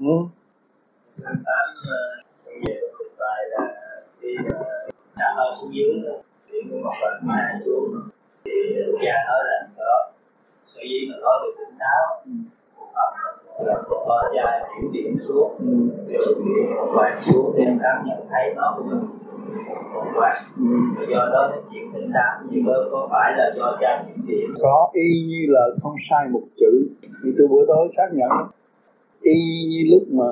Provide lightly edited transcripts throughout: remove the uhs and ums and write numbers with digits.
Tám về thực tại là khi đã hơi xuống dưới thì cũng một lần hạ xuống thì cha nói là đó sở dĩ mà nói được tỉnh táo là có cha chuyển điểm xuống điều kiện một vài xuống để cảm nhận thấy nó cũng một vài do đó nó chuyển tỉnh táo nhưng có phải là do cha chuyển điểm có y như là không sai một chữ như từ bữa tối xác nhận y như lúc mà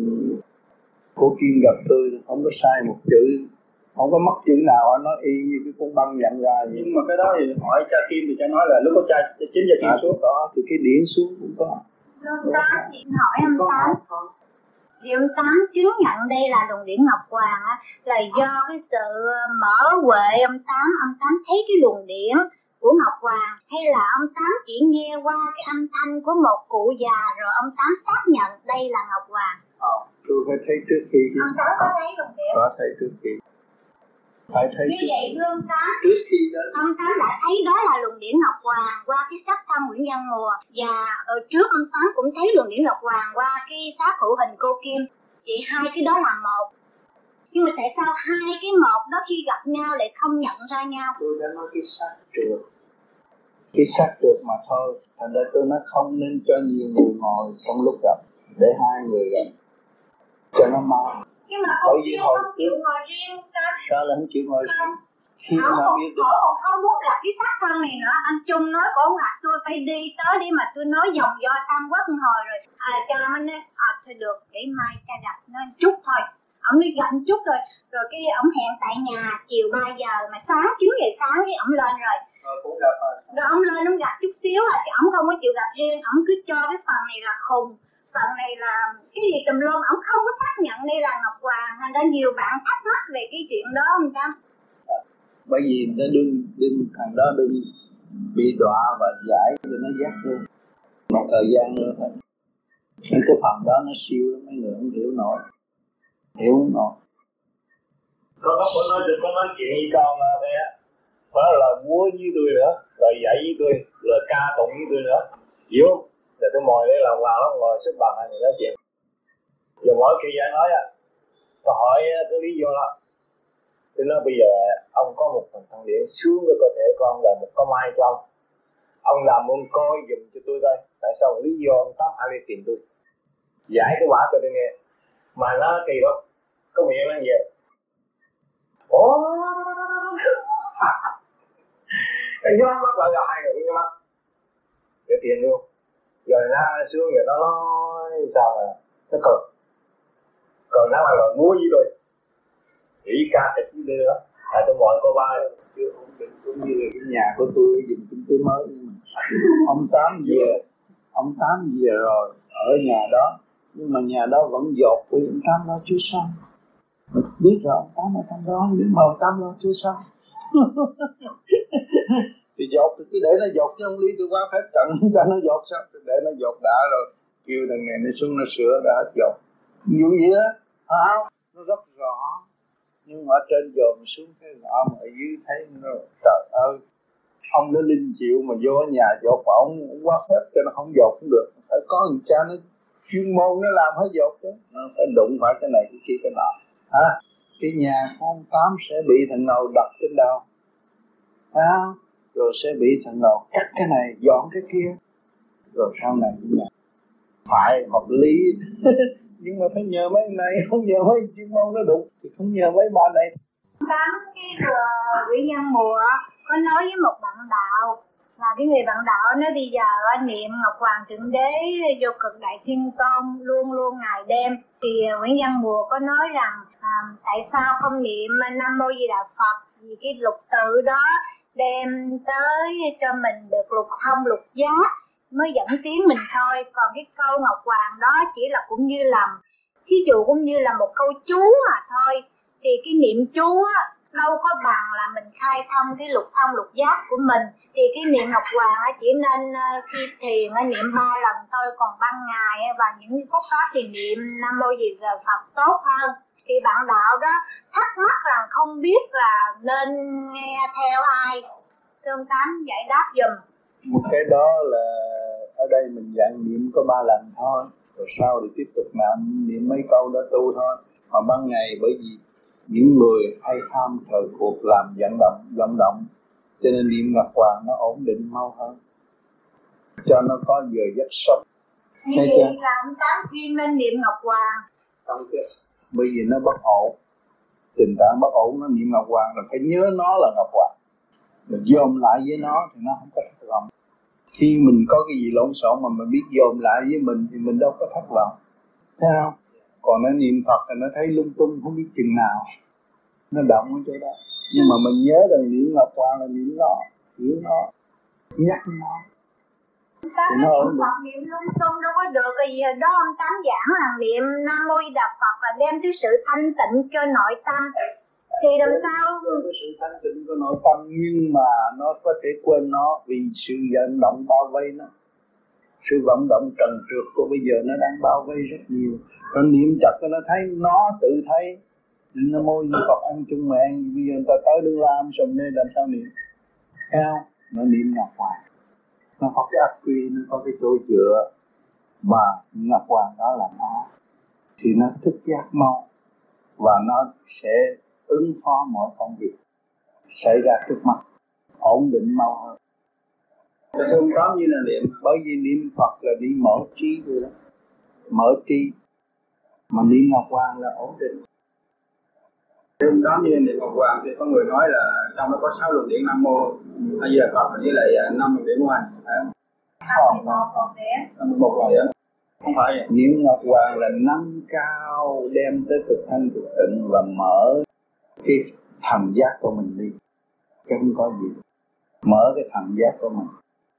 cô Kim gặp tôi không có sai một chữ, không có mất chữ nào, anh nói y như cái con băng nhận ra vậy. Nhưng mà cái đó thì hỏi cha Kim thì cha nói là lúc có cha chính cha Kim xuống có thì cái điển xuống cũng có. Ông Tám chị hỏi ông Tám thì ông Tám chứng nhận đây là luồng điển Ngọc Hoàng á, là do cái sự mở huệ ông Tám thấy cái luồng điển của Ngọc Hoàng, hay là ông Tám chỉ nghe qua cái âm thanh của một cụ già rồi ông Tám xác nhận đây là Ngọc Hoàng? Tôi phải thấy trước khi. Ông Tám có thấy luồng điển? Có thấy trước khi. Phải thấy như vậy thưa ông Tám, trước khi đó ông Tám đã thấy đó là luồng điển Ngọc Hoàng qua cái sắc thân Nguyễn Văn Mùa, và ở trước ông Tám cũng thấy luồng điển Ngọc Hoàng qua cái xác hữu hình cô Kim. Vậy hai cái đó là một, nhưng mà tại sao hai cái một đó khi gặp nhau lại không nhận ra nhau? Tôi đã nói cái xác trượt, cái xác trượt mà thôi. Thành ra tôi nói không nên cho nhiều người ngồi trong lúc gặp, để hai người gặp cho nó mau. Nhưng mà cô Kim không chịu ngồi riêng ta. Sao lại không chịu ngồi riêng? Khi mà biết được còn không muốn gặp cái xác thân này nữa, anh Trung nói cổ ngặt tôi phải đi tới đi, mà tôi nói dòng do Tam Quốc hồi rồi cha mình nói thôi được, để mai cha gặp nó chút thôi. Ông đi gặp chút rồi cái ổng hẹn tại nhà chiều 3 giờ mà sáng 9 giờ sáng cái ổng lên rồi. Cũng gặp rồi ổng lên ổng gặp chút xíu thì ổng không có chịu gặp riêng, ổng cứ cho cái phần này là khùng, phần này là cái gì tùm lum, ổng không có xác nhận đây là Ngọc Hoàng. Thành ra nhiều bạn thắc mắc về cái chuyện đó ông Tâm. Bởi vì nó đừng thằng đó đừng bị đọa và giải cho nó giác luôn một thời gian nữa thôi. Những cái phần đó nó siêu lắm, mấy người không hiểu nổi. Có nói chuyện với con đây á, đó là múa với tôi nữa, rồi dạy với tôi, rồi ca tụng với tôi nữa, hiểu không? Rồi tôi ngồi đây làm vào đó, ngồi xếp bằng hai người nói chuyện. Giờ mỗi khi anh nói tôi hỏi cái lý do đó, tôi nói bây giờ ông có một phần thằng điện xuống với cơ thể con là một con mai cho ông làm ơn coi giùm cho tôi đây, tại sao lý do ông Tám hay đi tìm tôi, giải cái quả tôi nghe, mà nó kỳ đó, có miệng nó về, cái nhón mắt lại là hai người cũng nhắm mắt, để tiền luôn, rồi nó xuống rồi nó nói sao là nó còn nó là múa với tôi, chỉ ca kịch với tôi nữa, tôi gọi cô ba chưa ổn định cũng như cái nhà của tôi dùng kinh tế mới nhưng mà ông Tám về rồi ở nhà đó, nhưng mà nhà đó vẫn dột của ông Tám lo chưa xong. Mình biết rồi ông Tám ở trong đó, nhưng mà ông Tám lo chưa xong. Thì dột thì cứ để nó dột chứ không lý tôi quá phép trận cho nó dột sao, để nó dột đã rồi kêu thằng này nó xuống nó sửa đã hết dột. Như vậy đó, không? Nó rất rõ. Nhưng mà ở trên dồn xuống cái rõ mà ở dưới thấy nó trời ơi, ông nó linh chịu mà vô nhà dột mà ông quá phép cho nó không dột cũng được, phải có người cha nó chuyên môn nó làm hết dột chứ, nó phải đụng phải cái này cái kia cái nọ. Cái nhà con Tám sẽ bị thằng nào đặt trên đầu, rồi sẽ bị thằng nào cắt cái này dọn cái kia, rồi sau này cái nhà phải hợp lý. Nhưng mà phải nhờ mấy này, không nhờ mấy chuyên môn nó đụng thì không nhờ mấy bạn này. Tám cái Nguyễn Văn Mùa có nói với một bạn đạo, là cái người bạn đạo nói bây giờ niệm Ngọc Hoàng Thượng Đế vô cực đại thiên tôn luôn luôn ngày đêm, thì Nguyễn Văn Mùa có nói rằng tại sao không niệm Nam Mô Di Đà Phật, vì cái lục tự đó đem tới cho mình được lục thông lục giác mới dẫn tiến mình thôi, còn cái câu Ngọc Hoàng đó chỉ là cũng như là thí dụ cũng như là một câu chú mà thôi, thì cái niệm chú á đâu có bằng là mình khai thông cái lục thông lục giác của mình, thì cái niệm Ngọc Hoàng á chỉ nên khi thiền niệm 3 lần thôi, còn ban ngày và những phút khác thì niệm Nam Mô Di Đà Phật tốt hơn. Thì bạn đạo đó thắc mắc rằng không biết là nên nghe theo ai, Thương Tám giải đáp giùm. Một cái đó là ở đây mình dặn niệm có 3 lần thôi, rồi sau thì tiếp tục niệm mấy câu đó tu thôi. Mà ban ngày bởi vì những người hay tham thời cuộc làm vận động cho nên niệm Ngọc Hoàng nó ổn định mau hơn, cho nó có giờ giấc sâu. Như vậy là ông Tám chuyên nên niệm Ngọc Hoàng. Không chứ, bởi vì nó bất ổn, tình trạng bất ổn, nó niệm Ngọc Hoàng là phải nhớ nó là Ngọc Hoàng, mình dồn lại với nó thì nó không có thất vọng. Khi mình có cái gì lộn xộn mà mình biết dồn lại với mình thì mình đâu có thất vọng, thấy không? Còn nó niệm Phật thì nó thấy lung tung không biết chừng nào, nó động ở chỗ đó. Nhưng mà mình nhớ rằng niệm Ngọc Hoàng là niệm nó, hiểu nó, nhắc nó. Tám Phật niệm lung tung đâu có được, cái gì đó ông Tám giảng là niệm Nam Mô Di Đà Phật là đem cái sự thanh tịnh cho nội tâm. Thì làm sao? Cái sự thanh tịnh của nội tâm nhưng mà nó có thể quên nó vì sự vận động bao vây nó. Sự vận động trần trượt của bây giờ nó đang bao vây rất nhiều. Nó niệm chặt cho nó thấy, nó tự thấy. Nam Mô Di Phật ăn chung mẹ, bây giờ người ta tới Đương Lam sầm nên làm sao niệm? Thấy không? Nó niệm Ngọc Hoàng. Nó có cái ác quy, nó có cái chỗ dựa mà Ngọc Hoàng đó là nó. Thì nó thức giác mau và nó sẽ ứng phó mọi công việc xảy ra trước mặt, ổn định mau hơn. Không có như là niệm, bởi vì niệm Phật là đi mở trí rồi đó, mở trí, mà niệm Ngọc Hoàng là ổn định. Không có như niệm Ngọc Hoàng thì có người nói là trong đó có 6 luồng điển Nam Mô A Di Đà Phật với lại 5 luồng điển của anh. 21 còn đẻ. 51 luồng điển. Không phải vậy. Niệm Ngọc Hoàng là nâng cao, đem tới cực thanh cực tịnh và mở cái thần giác của mình đi, chứ không có gì, mở cái thần giác của mình.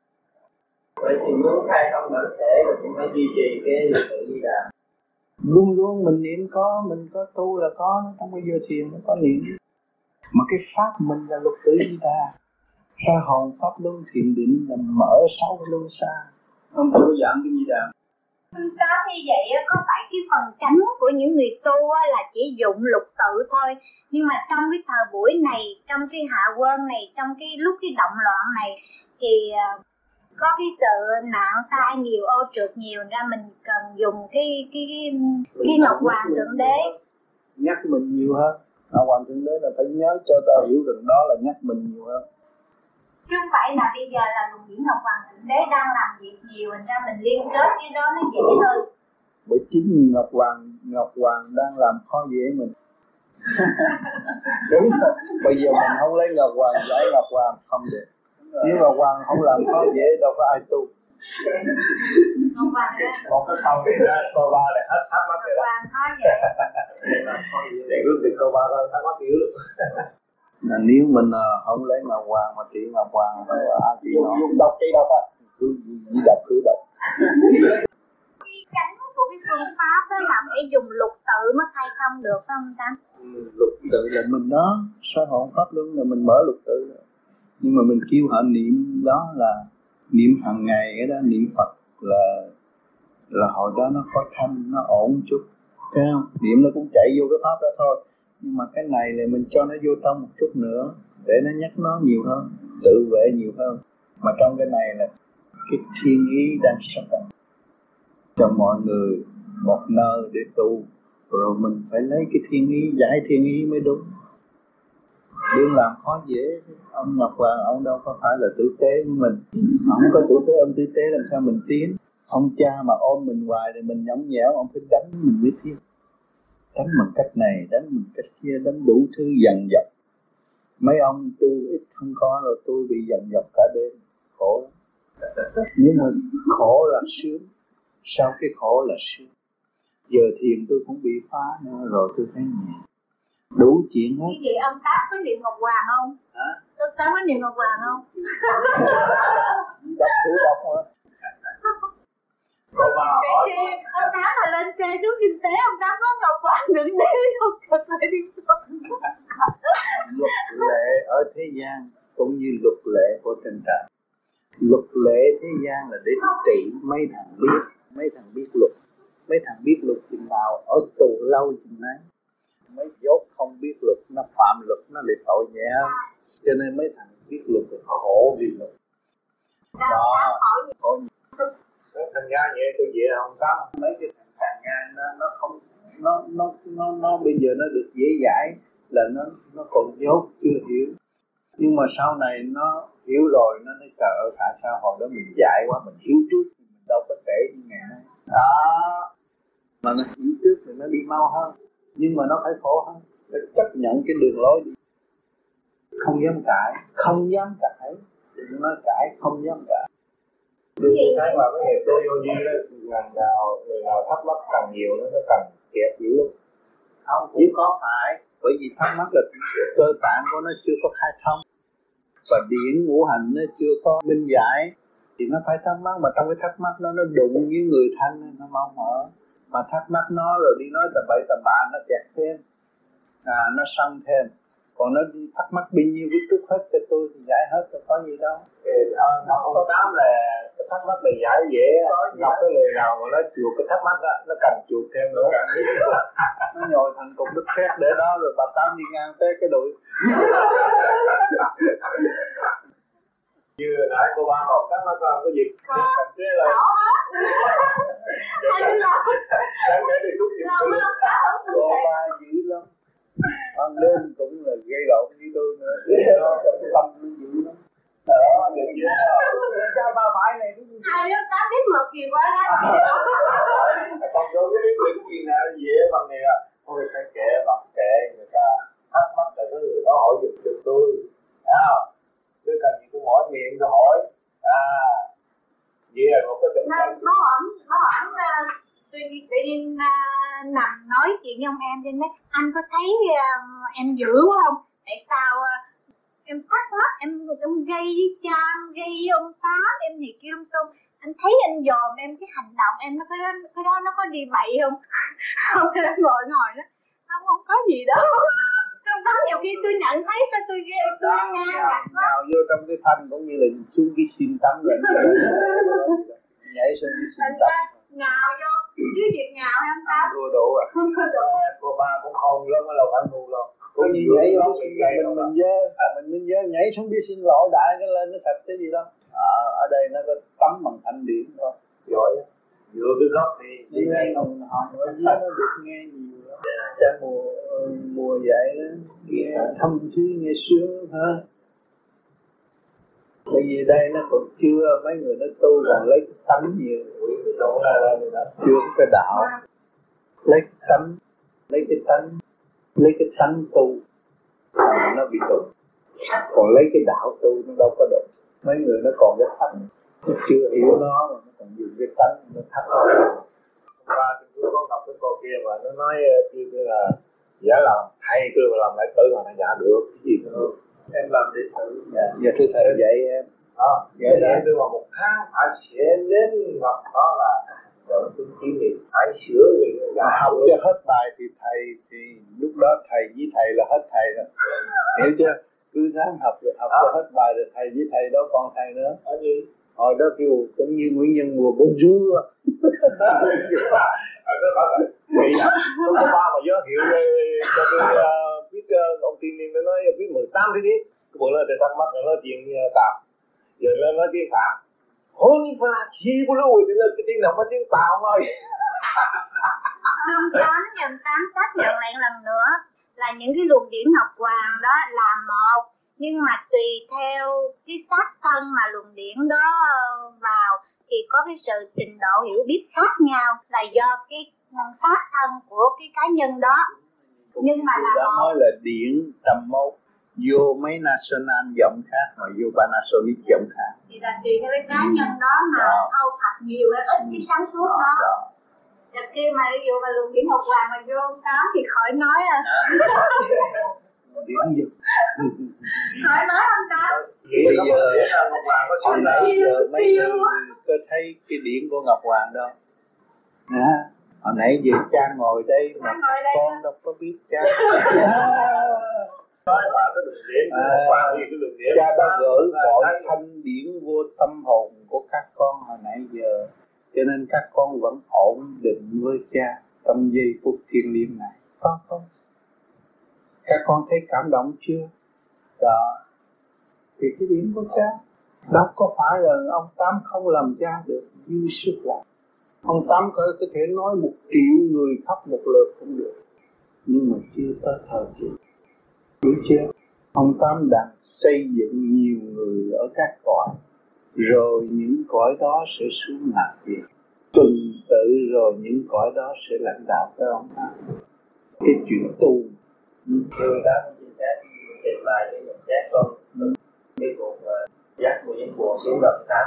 Vậy thì muốn khai thông bản thể là cũng phải duy trì cái lực tự Di Đà. Luôn luôn mình niệm có, mình có tu là có, nó không bao giờ thiền nó có niệm. Mà cái pháp mình là lục tử Di Đà, ra hồn pháp luân thiền định là mở 6 luân xa. Không có giảm cái Di Đà. Tám như vậy có phải cái phần tránh của những người tu là chỉ dụng lục tự thôi, nhưng mà trong cái thời buổi này, trong cái hạ quân này, trong cái lúc cái động loạn này thì có cái sự nạn tai nhiều, ô trượt nhiều, ra mình cần dùng cái Ngọc Hoàng Thượng Đế nhắc mình nhiều hơn. Ngọc Hoàng Thượng Đế là phải nhớ cho ta hiểu rằng đó là nhắc mình nhiều hơn, chứ không phải là bây giờ là luồng điển Ngọc Hoàng Thượng Đế đang làm việc nhiều, thành ra mình liên kết với đó nó dễ hơn. bởi chính Ngọc Hoàng đang làm khó dễ mình. Đúng rồi. Bây giờ mình không lấy Ngọc Hoàng giải Ngọc Hoàng không được. Nếu Ngọc Hoàng không làm khó dễ đâu có ai tu. Ngọc Hoàng đó. Một cái câu đi ra câu ba là hết thắc mắc rồi. Ngọc Hoàng khó vậy. Để rút được câu ba thôi thắc mắc dữ. Là nếu mình không lấy Ngọc Hoàng mà trị Ngọc Hoàng phải trị nó. Dùng độc trị độc á. Cứ độc cứ độc. Cái cánh của cái phương pháp đó là phải dùng lục tự mới khai thông được phải không Tám? Lục tự là mình đó, soi hồn pháp luân là mình mở lục tự rồi. Nhưng mà mình kêu họ niệm đó là niệm hàng ngày, cái đó niệm Phật là hồi đó nó có thanh, nó ổn chút, thấy không? Niệm nó cũng chạy vô cái pháp đó thôi, nhưng mà cái này là mình cho nó vô trong một chút nữa để nó nhắc nó nhiều hơn, tự vệ nhiều hơn. Mà trong cái này là cái thiên ý đang sắp đặt cho mọi người một nơi để tu, rồi mình phải lấy cái thiên ý, giải thiên ý mới đúng. Đừng làm khó dễ. Ông Ngọc Hoàng ông đâu có phải là tử tế với mình, ông có tử tế, ông tử tế làm sao mình tiến. Ông cha mà ôm mình hoài thì mình nhõng nhẽo, ông phải đánh mình mới tiến. Đánh bằng cách này, đánh bằng cách kia, đánh đủ thứ dằn dọc. Mấy ông tu ít không có rồi tôi bị dằn dọc cả đêm, khổ lắm. Nếu mà khổ là sướng, sau cái khổ là sướng. Giờ thiền tôi cũng bị phá nữa rồi tôi thấy nhẹ, đủ chuyện hết. Như vậy ông Tám có niệm Ngọc Hoàng không? Hả? Ông Tám có niệm Ngọc Hoàng không? Đọc thử đọc mà. Cô ba hỏi Ông Tám là lên xe xuống kinh tế, ông Tám có Ngọc Hoàng Thượng Đế không cần phải đi tu. Luật lệ ở thế gian cũng như luật lệ của trên trời. Luật lệ thế gian là để trị mấy thằng biết luật. Mấy thằng biết luật chừng nào ở tù lâu chừng nấy. Mấy dốt không biết luật, nó phạm luật nó lại tội nhẹ hơn. Cho nên mấy thằng biết luật là khổ vì luật. Đó, khổ gì? Khổ gì? thành ra vậy tôi về không có. Mấy cái thằng Nga nó không nó bây giờ nó được dễ dãi là nó còn dốt chưa hiểu, nhưng mà sau này nó hiểu rồi nó nói trời ơi tại sao hồi đó mình dại quá, mình hiểu trước mình đâu có trễ như ngày nay đó, mà nó hiểu trước thì nó đi mau hơn, nhưng mà nó phải khổ hơn, phải chấp nhận cái đường lối đi, không dám cãi, đừng nói cãi, không dám cãi. Tôi thấy là cái nghề tôi vô duyên đó, người nào thắc mắc càng nhiều nó càng kẹt dữ lắm. Không cũng có phải, bởi vì thắc mắc là cơ tạng của nó chưa có khai thông và điển ngũ hành nó chưa có minh giải thì nó phải thắc mắc, mà trong cái thắc mắc nó đụng với người thanh nên nó mau mở, mà thắc mắc nó rồi đi nói tầm bậy tầm bạ nó kẹt thêm, nó sân thêm. Còn nó thắc mắc bao nhiêu cái chút hết cho tôi thì giải hết, tôi có gì đâu. Ông Tám là cái thắc mắc này giải dễ, gặp cái người nào mà nó chuột cái thắc mắc đó, nó cần chuột thêm nữa. Nó nhồi thành cục đất sét để đó rồi bà Tám đi ngang tới cái đuổi. Như nãy cô ba còn thắc mắc có gì? Thế là đáng lẽ đi xúc chuyện Cô ba dữ lắm. Ban đêm cũng là gây lộn với tôi nữa. Nó tâm nó dữ lắm. Đó, được chưa? Cha ba phải này cái gì? Ai đó Tám biết một gì quá đó. Còn đối với cái gì nào dễ bằng này à? Thôi phải kệ mặc kệ người ta thắc mắc là cái người đó hỏi giùm tôi. Thấy không? Tôi cần gì tôi hỏi miệng tôi hỏi. Vậy là một cái tình trạng. Nó ẩn tự nhiên nằm nói chuyện với ông em trên đấy, anh có thấy em dữ quá không? Tại sao em thắc mắc, em gây với cha, em gây với ông Tám, em này kia lung tung. Anh thấy anh dòm em cái hành động em nó cái đó nó có đi bậy không? Không, em ngồi đó. Không có gì đó. Không có, nhiều khi tôi nhận thấy sao tôi nhào vô trong cái thanh cũng như là xuống cái xin tắm rồi. Nhảy xuống cái xin tắm. Nhào vô, chứ việc nhào em Tám. Đua đủ à. Cô ba cũng không lắm, nó đâu phải ngu đâu. Cũng như nhảy vô mình dơ nhảy xuống biết xin lỗi đại cái lên nó sạch cái gì đâu. Ở đây nó có tắm bằng thanh điển thôi. Giỏi á. Dựa cái gốc thì đi ngay hồng ở dưới nó được nghe nhiều lắm. Cha mùa vậy đó, nghe thâm thúy nghe sướng ha. Bởi vì đây nó còn chưa, mấy người nó tu còn lấy cái tánh nhiều, chưa có cái đạo, lấy cái tánh, lấy cái tánh tu nó bị đụng, còn lấy cái đạo tu nó đâu có đụng. Mấy người nó còn cái tánh, nó chưa hiểu nó mà nó còn dùng cái tánh nó thắt vào. Và tôi có gặp cái cô kia mà nó nói như là giả làm hay tôi mà làm lại tự mà nó giả được cái gì nữa. Em làm đi thử. Giờ tôi thầy dạy em. Vậy là tôi mà một tháng phải sẽ đến gặp đó là rồi tôi chỉ nghĩ phải sửa rồi học cho hết bài thì thầy thì lúc đó thầy với thầy là hết thầy rồi. Hiểu chưa? Cứ ráng học cho hết bài rồi thầy với thầy đó còn thầy nữa. Hồi đó kêu cũng như Nguyễn Nhân mùa bông dưa. Tôi có ba mà giới thiệu cho tôi biết ông Tiên Liên nó nói biết 18 thế đấy. Cái bộ lời thầy thắc mắc nó nói chuyện Tàu. Giờ nó nói tiếng Tàu. Hôn như phải là chi của lưu thì là cái tiếng nào mà tiếng Tàu thôi. Ông Tám xác nhận lại lần nữa là những cái luồng điển Ngọc Hoàng đó là một, nhưng mà tùy theo cái xác thân mà luồng điển đó vào thì có cái sự trình độ hiểu biết khác nhau, là do cái xác thân của cái cá nhân đó. Nhưng mà là đó nói là điển tầm một, vô mấy national giọng khác mà vô Panasonic giọng khác. Thì là tùy theo cái cá nhân đó mà thâu thập nhiều hay ít cái sáng suốt đó. Đợt kia mà ví dụ mà luồng điển Ngọc Hoàng mà vô Tám thì khỏi nói à. Điển gì? Khỏi nói không Tám. Bây giờ hồi nãy giờ mấy người có thấy cái điển của Ngọc Hoàng đâu. Hồi nãy giờ cha ngồi đây mà con đâu có biết cha. Nói mà cái đường điển của Ngọc Hoàng thì cái đường điển. Cha đã gửi mọi thanh điển vô tâm hồn của các con hồi nãy giờ. Cho nên các con vẫn ổn định với cha trong giây phút thiêng liêng này. Có không? Các con thấy cảm động chưa? Đó. Thì cái điểm của cha đâu có phải là ông Tám không làm cha được. dư sức lắm. Ông Tám có thể nói 1 triệu người khóc một lượt cũng được, nhưng mà chưa tới thời kỳ, hiểu chưa? Ông Tám đang xây dựng nhiều người ở các cõi, rồi những cõi đó sẽ xuống lạc địa, tuần tự rồi những cõi đó sẽ lãnh đạo tới ông Tám. Cái chuyện tu người ta cũng chia sẻ trình bày cái nhận xét con cái cuộc dắt của những buồn xuống đồng Tám.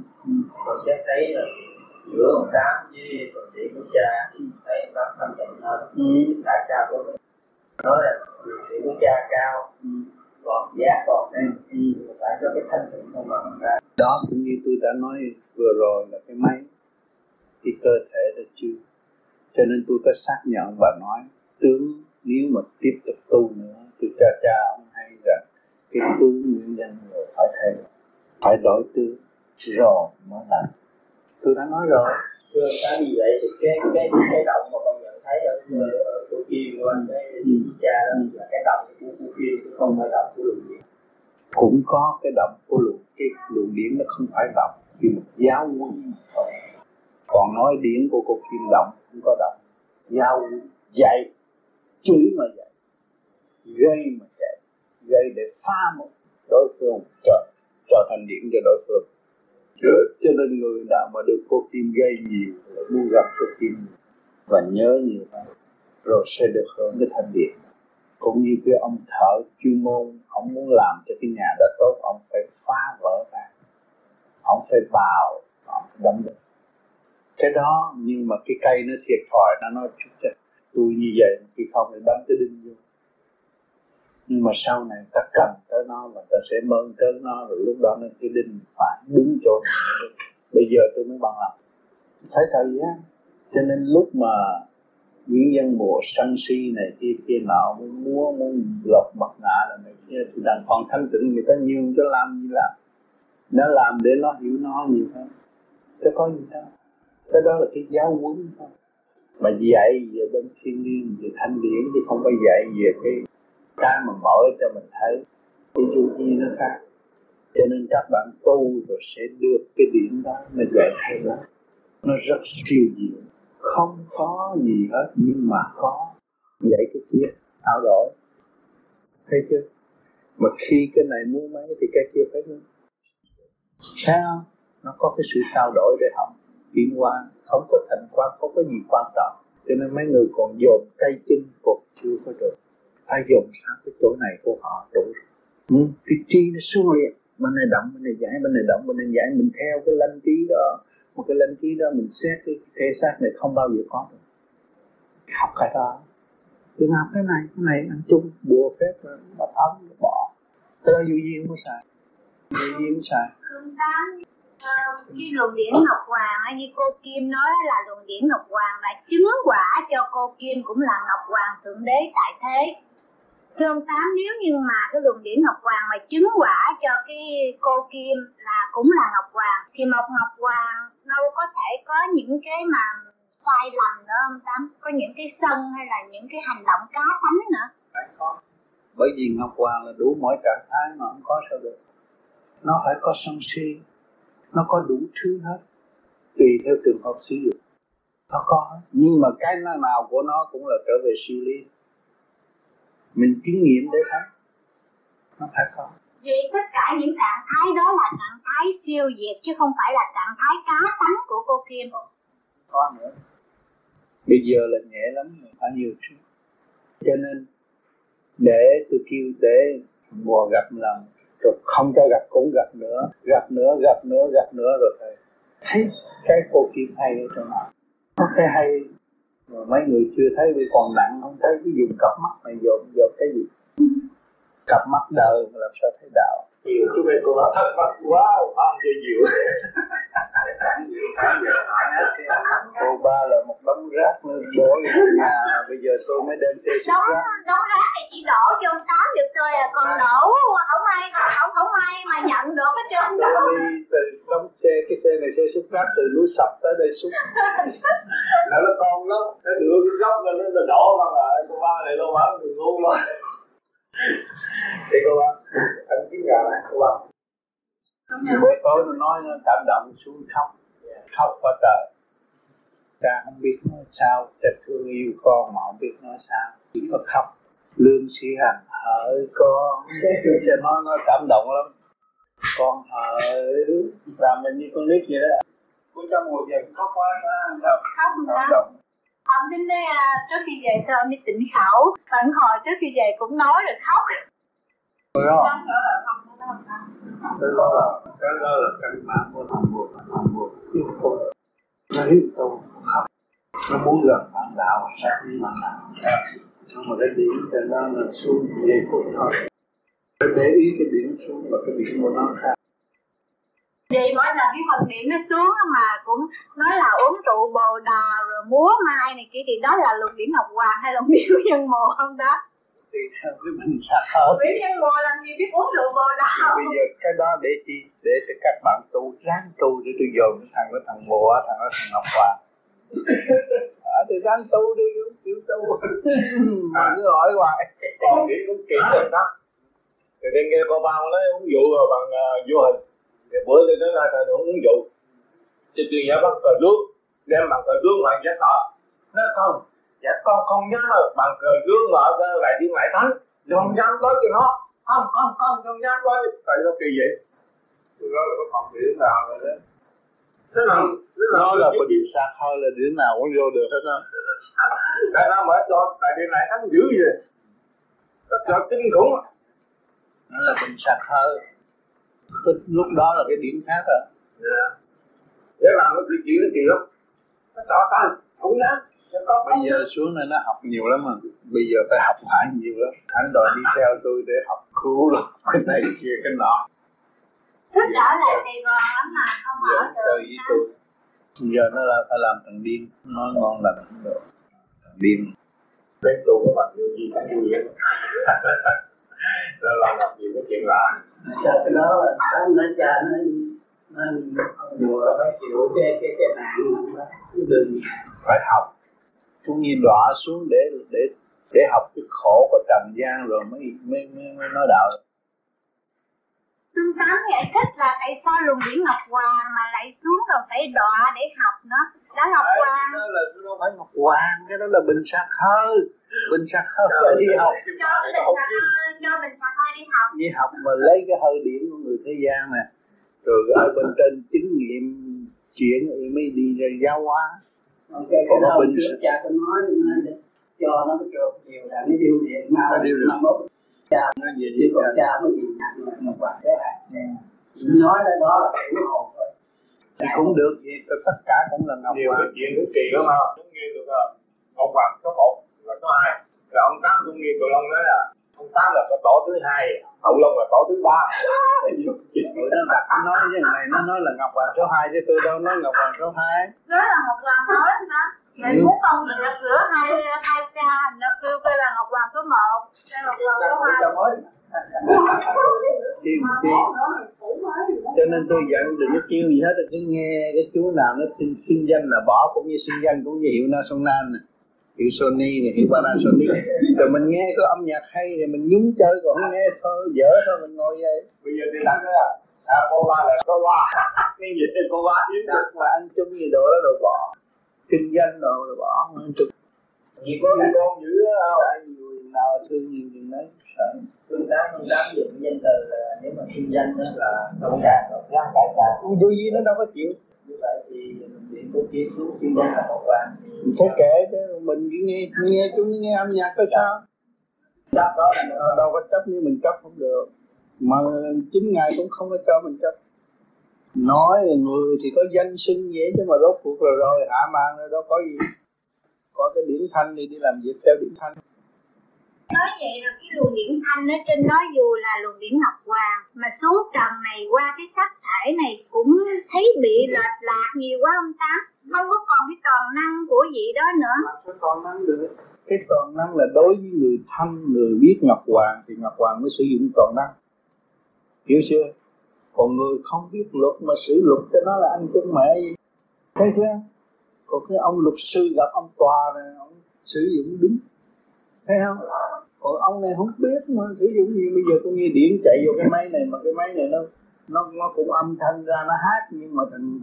Con xét thấy là giữa ông Tám với Phật sĩ của cha thấy ông Tám thanh tịnh hơn. Tại sao con nói là Phật sĩ của cha cao còn giác còn đây, tại sao cái thanh tịnh không bằng ra? Đó cũng như tôi đã nói vừa rồi là cái máy, cái cơ thể đã chưa, cho nên tôi có xác nhận và nói tướng nếu mà tiếp tục tu nữa, tôi cho cha ông hay rằng cái tướng nguyên nhân rồi phải thay, phải đổi tướng rồi mới làm. Tôi đã nói rồi. Thưa cái như vậy thì cái động mà con nhận thấy ở cô Kim của anh cái cha đó là cái động của cô Kim chứ không phải động của luồng điển. Cũng có cái động của luồng điển, nó không phải động, vì một giáo huấn thôi. Còn nói điển của cô Kim động không có động, giáo huấn dạy, chửi mà dạy, gây mà dạy, gây để phá một đối phương trở thành điển cho đối phương. Cho nên người nào mà được cô Kim gây nhiều là muốn gặp cô Kim và nhớ nhiều hơn, rồi sẽ được hưởng cái thanh điển. Cũng như cái ông thợ chuyên môn, ông muốn làm cho cái nhà đó tốt, ông phải phá vỡ ra, ông phải vào, ông phải đóng được cái đó. Nhưng mà cái cây nó thiệt thòi, nó nói chút chứ tôi như vậy, khi không thì đâm cái đinh vô. Nhưng mà sau này ta cần tới nó và ta sẽ mơn tới nó, rồi lúc đó nó cái đinh phải đúng chỗ này. Bây giờ tôi mới bằng lòng, thấy thời gian. Cho nên lúc mà nguyên nhân mùa sân si này kia nọ muốn lột mặt nạ là này kia, thì đàn còn thanh tịnh người ta nhường cho làm gì làm, nó làm để nó hiểu nó nhiều hơn, chứ có gì đâu. Cái đó là cái giáo huấn thôi, mà dạy về bên thiên liêng, về thanh điển, chứ không phải dạy về cái mà mở cho mình thấy cái du chi nó khác. Cho nên các bạn tu rồi sẽ được cái điển đó, nó dạy hay lắm, nó rất siêu diệu, không có gì hết nhưng mà có dạy cái kia ảo đổi, thấy chưa? Mà khi cái này muốn mấy thì cái kia phải muốn, thấy không? Nó có cái sự trao đổi để học tiến hóa, không có thành quả, không có gì quan trọng. Cho nên mấy người còn dồn tay chân còn chưa có được, phải dồn sang cái chỗ này của họ đủ. Cái chi nó xuống liền, bên này động, bên này giải, bên này động, bên này giải, mình theo cái lanh trí đó. Một cái lanh trí đó mình xét cái thể xác này không bao giờ có được. Học cái đó, đừng học cái này ăn chung đùa phép rồi mà thấm bỏ. Cái đó vô duyên mới xài, vô duyên mới xài. Cái luồng điển Ngọc Hoàng hay như cô Kim nói là luồng điển Ngọc Hoàng đã chứng quả cho cô Kim cũng là Ngọc Hoàng Thượng Đế tại thế. Thưa ông Tám, nếu như mà cái luồng điển Ngọc Hoàng mà chứng quả cho cái cô Kim là cũng là Ngọc Hoàng, thì một Ngọc Hoàng đâu có thể có những cái mà sai lầm nữa ông Tám, có những cái sân hay là những cái hành động cá tánh nữa. Phải có, bởi vì Ngọc Hoàng là đủ mọi trạng thái mà không có sao được. Nó phải có sân si, nó có đủ thứ hết, tùy theo trường hợp sử dụng. Nó có, nhưng mà cái nào của nó cũng là trở về siêu lý. Mình kinh nghiệm để thấy, nó phải có. Vì tất cả những trạng thái đó là trạng thái siêu diệt chứ không phải là trạng thái cá tánh của cô Kim. Có nữa. Bây giờ là nhẹ lắm, phải nhiều thứ. Cho nên để tôi kêu để mùa gặp lần, rồi không cho gặp cũng gặp nữa rồi thấy cái cô Kim hay ở trong nào. Có cái hay mà mấy người chưa thấy, vì còn nặng không thấy, cái dùng cặp mắt này dồn cái gì. Cặp mắt đời mà làm sao thấy đạo. Nhiều chú bên cô bảo thắc mắc quá, không chơi nhiều. Cô ba là một đống rác nữa đổ vào nhà, bây giờ tôi mới đem xe xúc rác. Đống rác thì chỉ đổ cho ông Tám được thôi à, còn đổ không ai mà nhận được hết trơn. Đi từ đống xe, cái xe này xe xúc rác từ núi Sập tới đây xúc. Nó con lắm, nó đưa cái gốc lên nó đổ mà cô ba này đâu bán được ngu luôn. Thì cô ba, anh chín gà này cô ba. Bữa tối nó nói nó cảm động xuống khóc. khóc quá trời. Cha không biết nói sao, cha thương yêu con mà không biết nói sao, chỉ có khóc. Lương sĩ Hằng hỡi con, cha nói cảm động lắm. Con hỡi, làm mình như con nít vậy đó. Cuối trong mùa giờ khóc quá đó. Khóc không đó. Ông tính đây trước khi về thơ ông đi tịnh khẩu, bạn hồi trước khi về cũng nói rồi khóc. Rồi đó. Cái đó là căn bản của thằng buồn tiếp tục lấy tôi khóc. Nó muốn gần bạn đạo sát đi bạn đạo. Xong rồi cái điểm cho nó là xuống về phút thôi. Phải để ý cái điểm xuống và cái điểm của nó khác. Vậy mỗi lần cái phần điểm nó xuống mà cũng nói là uống rượu bồ đào rồi múa mai này kia thì đó là lục điểm Ngọc Hoàng hay là biểu nhân mồ không đó? Thì theo cái mình sạch hơn. Biểu nhân mồ làm gì biết uống rượu bồ đào. Bây giờ cái đó để chi? Để cho các bạn tu, ráng tu để tôi dồn cái thằng mồ, thằng Ngọc Hoàng. Thì ráng tu đi, chịu tu. Mà cứ hỏi hoài. Còn điểm cũng kỹ rồi đó. Thì tôi nghe cô Bao nói uống rượu rồi bằng vô hình. Thì bữa tôi nói là thầy uống rượu. Thì tôi nhớ bắt cờ nước, đem bằng cờ nước mà anh sẽ sợ. Nó không, dạ con không nhớ là bằng cờ nước mà lại đi lại thắng. Không dám nói cho nó. Không dám nói. Tại sao kỳ vậy? Tôi nói là có phòng điểm nào rồi đó. Thế nào? Nó là bình sạc thôi là điểm nào cũng vô được hết đó. Tại sao mở cho, tại đi lại thắng dữ vậy? Tất cả kinh khủng. Nó là bình sạc thôi. Lúc đó là cái điểm khác rồi. Để làm cái chuyện nó kỳ lắm. Nó tỏ tay, không dám. Bây giờ xuống này nó học nhiều lắm mà. Bây giờ phải học hả nhiều lắm. Anh đòi đi theo tôi để học cứu lắm. Cái này kia cái nọ. Thích trở lại Sài Gòn lắm mà không ở được. Chơi với tôi. Giờ nó là phải làm thằng điên. Nói ngon lành không được. Thằng điên. Bên tôi có mặt nhiều gì cũng vui vậy. Nó làm gì cái chuyện lạ. Sao cái đó là nó cha nó mùa phải chịu cái nạn cái đường phải học cũng như đọa xuống để học cái khổ của trần gian rồi mới nói đạo. Trung Tám giải thích là tại sao luồng điển Ngọc Hoàng mà lại xuống rồi phải đọa để học nữa. Đó Ngọc Hoàng. Đó là không phải Ngọc Hoàng, cái đó là bình sạc hơi. Bình sạc hơi đi học. Cho bình sạc hơi đi học. Đi học mà lấy cái hơi điểm của người thế gian nè. Rồi ở bên trên chứng nghiệm chuyện mới đi ra giáo hóa. cái đó trước cha tôi nói cho nó cái trộn nhiều là nó điêu điện mà mốt cha nó gì chứ còn cha mới gì nặng mà quả thế này nói là đó là cái hồn thôi thì cũng được vậy, tất cả cũng là Ngọc nhiều Hoàng. cái chuyện cũng kỳ lắm ha. Chúng nghe được Ngọc Hoàng số 1 và số 2. Rồi ông Tám cũng nghe Cậu Long nói là ông Tám là cái tổ thứ 2, Cậu Long là tổ thứ 3. Nó nói với này, nó nói là Ngọc Hoàng số 2 chứ tôi đâu nói Ngọc Hoàng số 2. Đó là Ngọc Hoàng nói đó. Mày muốn con được ra cửa hai cha, nó kêu cái là Ngọc Hoàng số 1, đây Ngọc Hoàng số 2. Cho nên tôi giận đừng có kêu gì hết, cứ nghe cái chú nào nó xin danh là bỏ, cũng như xin danh cũng như hiệu Nasonan nè, hiệu Sony này, hiệu Panasonic. Rồi mình nghe có âm nhạc hay thì mình nhúng chơi, còn không nghe thôi dở thôi mình ngồi vậy. Bây giờ thì đánh đó cô ba là cô ba cái gì cô ba chứ mà ăn chung gì đồ đó đồ bỏ, kinh doanh đồ bỏ ăn chung. gì có người con dữ không? Người nào thương nhiều thì nói sợ. Tương tác dụng danh từ là nếu mà kinh doanh đó là công càng rác cải càng Vô gì nó đâu có chịu. như vậy thì điện có chia xuống kinh doanh là Ngọc Hoàng Mình phải kể chứ mình chỉ nghe chúng nghe âm nhạc thôi sao? chấp đó là Đâu có chấp, như mình chấp không được. Mà chính Ngài cũng không có cho mình chấp. Nói là người thì có danh xưng vậy chứ mà rốt cuộc rồi hạ màn rồi đâu có gì. Có cái điển thanh thì đi làm việc theo điển thanh. Nói vậy rồi cái luồng điển thanh ở trên đó dù là luồng điển Ngọc Hoàng mà xuống trần này qua cái sắc thể này cũng thấy bị lệch lạc nhiều quá ông Tám. Không có còn cái toàn năng của vị đó nữa. Mà cái toàn năng được. Cái toàn năng là đối với người thanh, người biết Ngọc Hoàng thì Ngọc Hoàng mới sử dụng toàn năng. Hiểu chưa? Còn người không biết luật mà sử luật cho nó là anh chung mẹ gì. Thấy chưa? Còn cái ông luật sư gặp ông tòa này, ông sử dụng đúng. Thấy không? Còn ông này không biết mà sử dụng gì. Bây giờ con nghe điện chạy vô cái máy này, mà cái máy này nó cũng âm thanh ra, nó hát, nhưng mà thành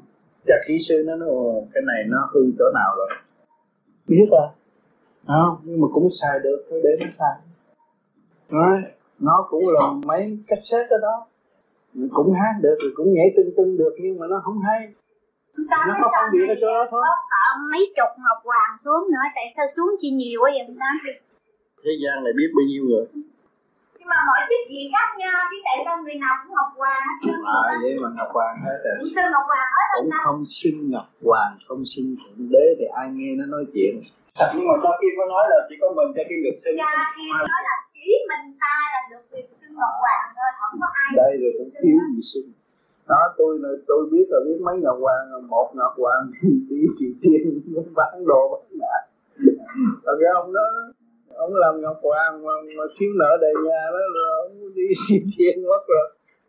Chắc kỹ sư nó nói cái này nó hư chỗ nào rồi. Biết à? Không, nhưng mà cũng xài được, thôi để nó xài. Nói, nó cũng là mấy cassette đó. Cũng hát được, rồi cũng nhảy tưng tưng được, nhưng mà nó không hay. Nó có phân biệt ở chỗ đó thôi. Có mấy chục ngọc hoàng xuống nữa, tại sao xuống chi nhiều quá vậy ta? Thế gian này biết bao nhiêu người. Nhưng mà mỗi chức gì khác nhau, chứ tại sao người nào cũng ngọc hoàng hết trơn? Vậy mà ngọc hoàng hết rồi. Cũng xưng ngọc hoàng hết Cũng rồi. không xưng ngọc hoàng, không xưng thượng đế thì ai nghe nó nói chuyện. Nhưng mà cha Kim có nói là chỉ có mình cha Kim được xưng. Cha Kim nói là chỉ mình ta là được việc xưng ngọc hoàng thôi, không có ai. Đây rồi cũng thiếu gì xưng. Đó tôi biết là biết mấy ngọc hoàng, một ngọc hoàng đi chị Tiên bán đồ bán nhà. Rồi cái ông đó, ông làm ngọc hoàng mà thiếu nợ đầy nhà đó rồi ông đi chị Tiên mất rồi.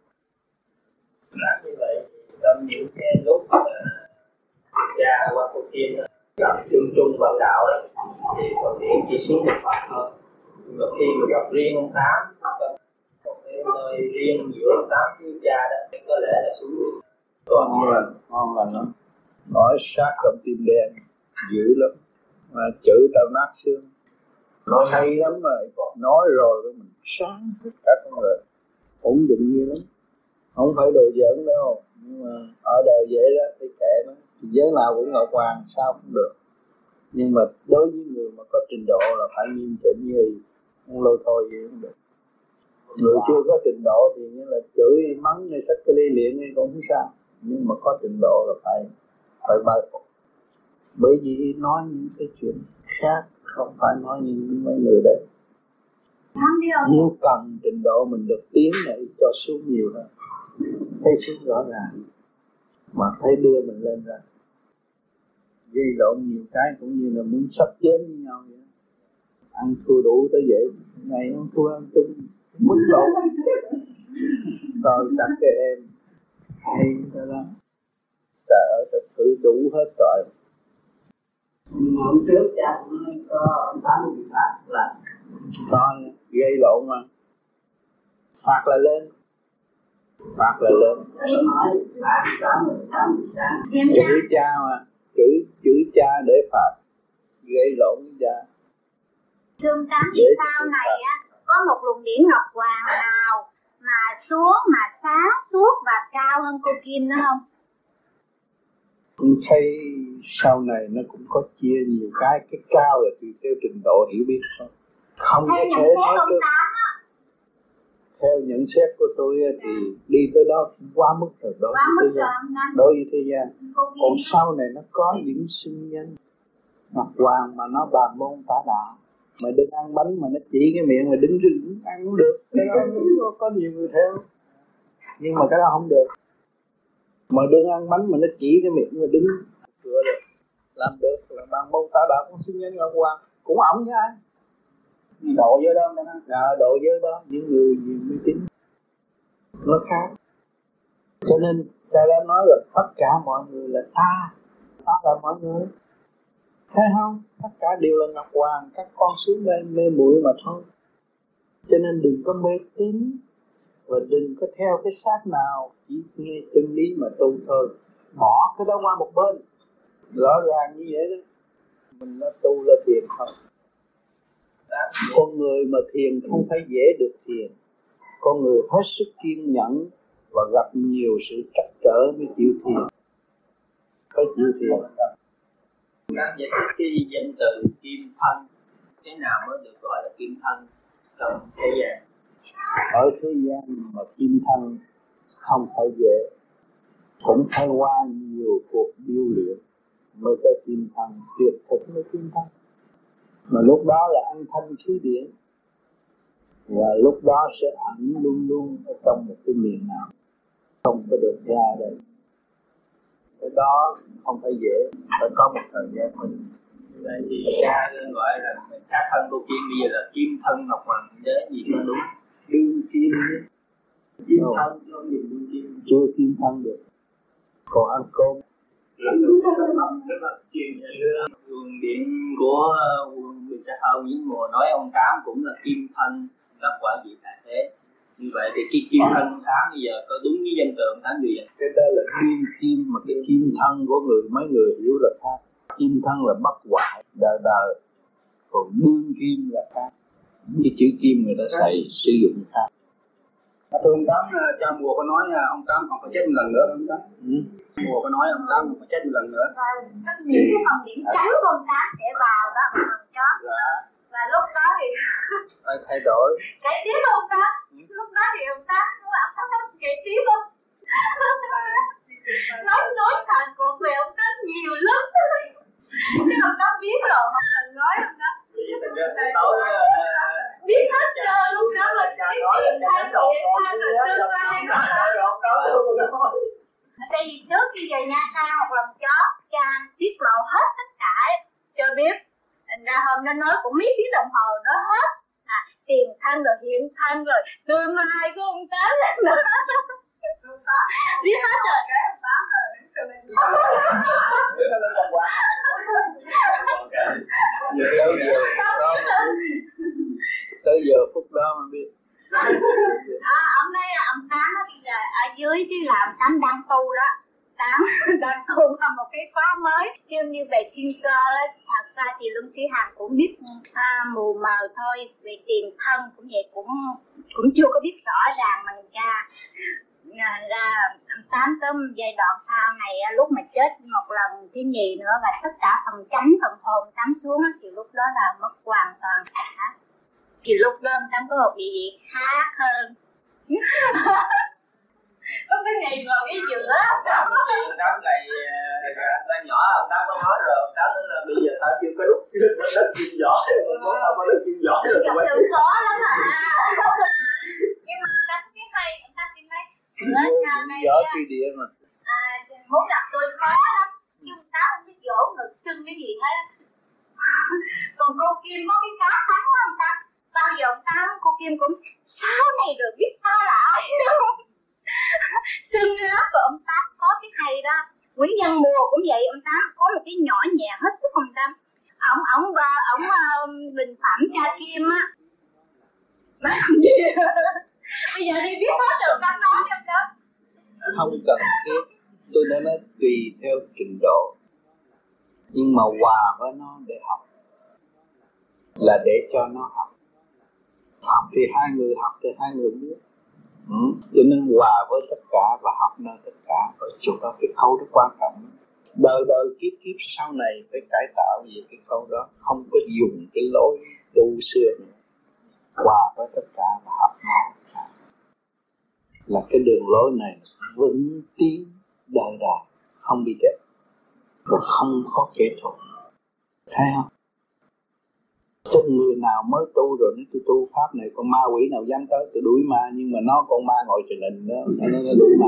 Làm như vậy trong những cái lúc cha qua cô Tiên gặp chung vào đạo đó, thì còn điện chỉ xuống một Phật thôi. Nhưng mà khi mà gặp riêng ông Tám, một cái nơi riêng giữa ông Tám với cha đó, thì có lẽ là xuống được. Ngon lành lắm. Nói sát trong tim đen dữ lắm, mà chữ tao nát xương. Nói hay lắm rồi, nói rồi đó mình sáng tất cả con người, ổn định như lắm. Không phải đồ giỡn đâu, nhưng mà ở đời vậy đó thì kệ nó, thì giới nào cũng ngọc hoàng sao cũng được. Nhưng mà đối với người mà có trình độ là phải nghiêm chỉnh như không lôi thôi vậy không được. Người chưa có trình độ thì như là chửi mắng hay sách cái ly liện hay cũng không sao, nhưng mà có trình độ là phải bài phục. Bởi vì nói những cái chuyện khác, không phải nói như mấy người đây. Nếu cần trình độ mình được tiến này cho xuống nhiều hơn, thấy xuống rõ ràng, mà thấy đưa mình lên ra. Gây lộn nhiều cái cũng như là muốn sắp chém với nhau vậy. Ăn thua đủ tới vậy, ngày ăn thua ăn chung, mất lộn. Rồi chắc cái em hay đó. Trời ơi, ta thử đủ hết rồi. Hôm trước cha cũng có ông Tám bị phạt là Con gây lộn mà. Phạt là lên. Phạt là lên. Chửi cha mà. Chửi cha để phạt. Gây lộn với cha. Thương Tám vì sao này á, có một luồng điển ngọc hoàng nào mà xuống mà sáng suốt và cao hơn cô Kim nữa không? Cũng thấy sau này nó cũng có chia nhiều cái cao là tùy theo trình độ hiểu biết thôi. Không có thể nói được. Theo nhận xét của tôi thì đi tới đó quá mức rồi đối với thế gian. Còn sau này nó có những sinh nhân ngọc hoàng mà nó bàn môn tả đạo, mà đừng ăn bánh mà nó chỉ cái miệng mà đứng rừng ăn cũng được. Cái đó có nhiều người theo, nhưng mà cái đó không được. Mà đừng ăn bánh mà nó chỉ cái miệng mà đứng cửa được, làm được là bàn môn tả đạo cũng sinh nhân ngọc hoàng, cũng ổng với ai độ với đó đó, độ với đó những người gì mới tính nó khác. Cho nên ta đã nói là tất cả mọi người là ta là mọi người, thấy không? Tất cả đều là ngọc hoàng, các con xuống đây mê muội mà thôi. Cho nên đừng có mê tín và đừng có theo cái xác nào, chỉ nghe chân lý mà tu thôi, bỏ cái đó qua một bên. Rõ ràng như vậy đó, mình nó tu là thiền không. Con người mà thiền không phải dễ được thiền. Con người hết sức kiên nhẫn và gặp nhiều sự trắc trở mới chịu thiền. Phải chịu thiền. các giải thích cái danh từ kim thân, thế nào mới được gọi là kim thân trong thế gian? Ở thế gian mà kim thân không phải dễ, cũng phải qua nhiều cuộc điêu luyện mới có kim thân, tuyệt thực mới kim thân. Mà lúc đó là ăn thanh khí điển, và lúc đó sẽ ẩn luôn luôn ở trong một cái miền nào, không có được ra đây. Cái đó không phải dễ, phải có một thời gian mình. Vậy thì cha gọi là sát thân cô Kim bây giờ là kim thân ngọc hoàng đế gì nó đúng? Đương kim, Kim thân chứ không dùng đương kim. chưa kim thân được, còn ăn cơm. Rất là chuyên nguồn điện của quân Bình Sa Hầu những mùa nói ông Tám cũng là kim thân các quả vị tại thế. Như vậy thì cái kim thân tám bây giờ có đúng với danh từ tám gì vậy? Cái đó là kim kim, mà cái kim thân của mấy người hiểu là khác. Kim thân là bất hoại đời đời, còn đương kim là khác. Cái chữ kim người ta xài sử dụng khác. Thưa ông Tám, cha mùa có nói ông Tám còn phải chết một lần nữa không Tám? Mùa có nói ông Tám còn phải chết một lần nữa. Và những cái phần điểm trắng của ông Tám sẽ vào đó phần chót. Và lúc đó thì thay đổi. kể tiếp không Tám? Lúc đó thì ông Tám kể tiếp không? nói thành cuộc về ông Tám nhiều lắm. Cái ông Tám biết rồi, không cần nói ông Tám. Biết hết trơn lúc đó mình biết chuyện thay đổi thay rồi tương lai rồi. Tại vì trước khi về Nha Trang một lần chót, cha tiết lộ hết tất cả cho biết. Thành ra hôm đó nói cũng mấy tiếng đồng hồ đó hết. Tiền thân rồi hiện thân rồi tương lai của ông Tám nữa. Biết hết rồi cái ông Tám rồi. Tới giờ phút đó mà biết. Ông đây là ông Tám đó, bây giờ ở dưới chứ là ông Tám đang tu đó. Tám đang tu là một cái khóa mới. Chứ như về thiên cơ thật ra thì Luân Sĩ Hằng cũng biết mù mờ thôi. Về tiền thân cũng vậy, cũng chưa có biết rõ ràng bằng cha. Ra Tám tới giai đoạn sau này lúc mà chết một lần thứ nhì nữa và tất cả phần chánh phần hồn Tám xuống thì lúc đó là mất hoàn toàn cả. Thì lúc đó Tám có một địa vị khác hơn. Có cái ngày ngồi cái giữa Tám ngày ta nhỏ ông Tám có nói rồi, ông Tám nói là bây giờ ta chưa có đúc đất kim giỏi, muốn ta có đất kim giỏi rồi. gặp sự khó lắm nhưng mà Tám cái hay ông Tám tin đấy. Gió phi địa mà. Muốn gặp tôi khó lắm, nhưng Tám không biết dỗ ngực xưng cái gì hết. Còn cô Kim có cái cá thắng của ông Tám. Bao giờ ông Tám cô Kim cũng sau này rồi biết ta là ai đâu. Xưng đó của ông Tám có cái hay đó. Nguyễn Văn Mùa cũng vậy, ông Tám có một cái nhỏ nhẹ hết sức ông Tám. Ông bình phẩm cha Kim á. Mà làm gì? Bây giờ đi biết hết rồi Tám nói em đó. Không cần thiết. Tôi đã nói tùy theo trình độ, nhưng mà hòa với nó để học là để cho nó học. Học thì hai người học thì hai người biết. Cho nên hòa với tất cả và học nơi tất cả. Ở chỗ đó cái khâu rất quan trọng. Đời đời kiếp kiếp sau này phải cải tạo về cái khâu đó, không có dùng cái lối tu xưa nữa. Hòa với tất cả và học nó là cái đường lối này vững tiến đời đời, không bị đẹp, và không có kẻ thù. Thấy không? Cho người nào mới tu rồi nói tôi tu pháp này, con ma quỷ nào dám tới tôi đuổi ma, nhưng mà nó con ma ngồi truyền hình đó nó đuổi ma.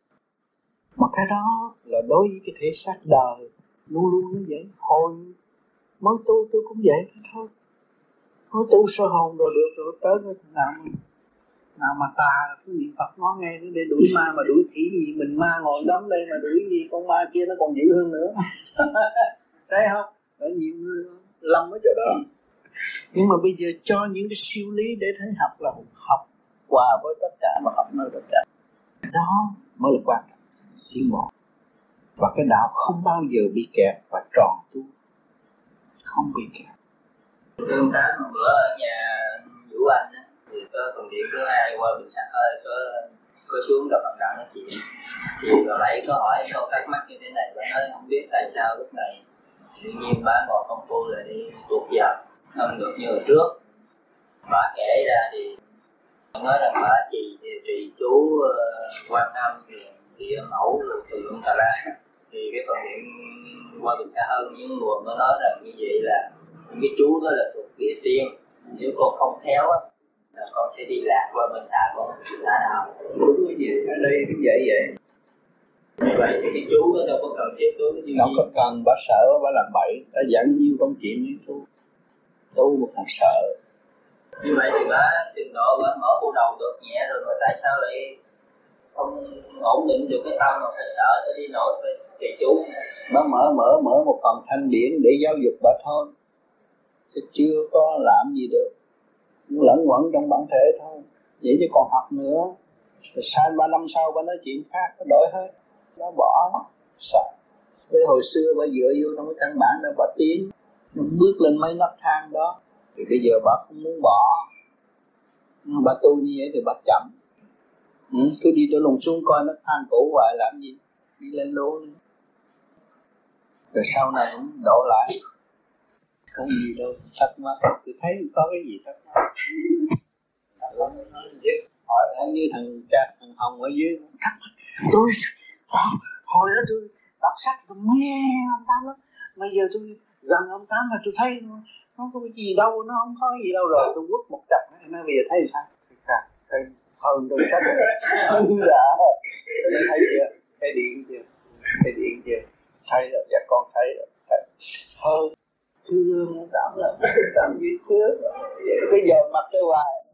Mà cái đó là đối với cái thể xác đời luôn luôn như vậy. Hồi mới tu tôi cũng vậy thôi, mới tu sơ hồn rồi được rồi tới cái nào mà tà cái niệm Phật ngó nghe để đuổi ma, mà đuổi khỉ gì, mình ma ngồi đấm đây mà đuổi gì, con ma kia nó còn dữ hơn nữa. Thấy không? Có nhiều người lâm ở chỗ đó. Nhưng mà bây giờ cho những cái siêu lý để thấy học là học hòa với tất cả và học nơi tất cả. Đó mới là quan trọng, tiến bộ. Và cái đạo không bao giờ bị kẹt và tròn tu, không bị kẹt. Tương Tám một bữa ở nhà Vũ Anh á, thì có phần điện thứ hai qua Bình Sạc ơi có xuống gặp bạn đạo nói chuyện. Thì bà Bảy có hỏi câu thắc mắc như thế này, bà nói không biết tại sao lúc này tự nhiên bà ngồi công phu lại đi tuột vào không được như hồi trước. Bà kể ra thì nói rằng bà trì chú Quan Âm thì địa mẫu từ Luân Tà La. Thì cái phần điện qua Bình Sạc hơn những nguồn nó nói rằng như vậy là những cái chú đó là thuộc địa tiên, nếu con không khéo á là con sẽ đi lạc qua bên tà con tà đạo. Đúng cái gì ở đây cũng vậy. Như vậy thì cái chú đó đâu có cần chết tu như nó có cần, bà sợ bà làm bậy, bà dẫn nhiều công chuyện như tu một thằng sợ. Như vậy thì bà trình độ bà mở bộ đầu được nhẹ rồi, mà tại sao lại không ổn định được cái tâm mà phải sợ tới đi nổi với kỳ chú? Bà mở một phần thanh điển để giáo dục bà thôi, chứ chưa có làm gì được, lẫn quẩn trong bản thể thôi. vậy chứ còn học nữa rồi sai 3 năm sau bà nói chuyện khác, nó đổi hết, nó bỏ sợ. Với hồi xưa bà dựa vô trong cái căn bản đó bà tiến, nó bước lên mấy nấc thang đó, thì bây giờ bà không muốn bỏ. Nhưng bà tu như vậy thì bà chậm. Cứ đi tới lùng xuống coi nấc thang cũ hoài làm gì, đi lên luôn. Rồi sau này cũng đổ lại. Không gì đâu thắc mắc, tôi thấy có cái gì thắc mắc. Hỏi như thằng Hồng ở dưới thắc mắc. Tôi hồi đó tôi đọc sách tôi nghe ông Tám lắm. Bây giờ tôi gần ông Tám mà tôi thấy nó có cái gì đâu, nó không có cái gì đâu. Rồi tôi quất một chập, nó bây giờ thấy sao? Thấy hơn tôi sách. Dạ. Nó thấy chưa? Thấy điện chưa? Thấy điện chưa? Thấy rồi, dạ con thấy rồi. Hơn thương cảm là cảm gì trước. Bây giờ mặt tôi hoài.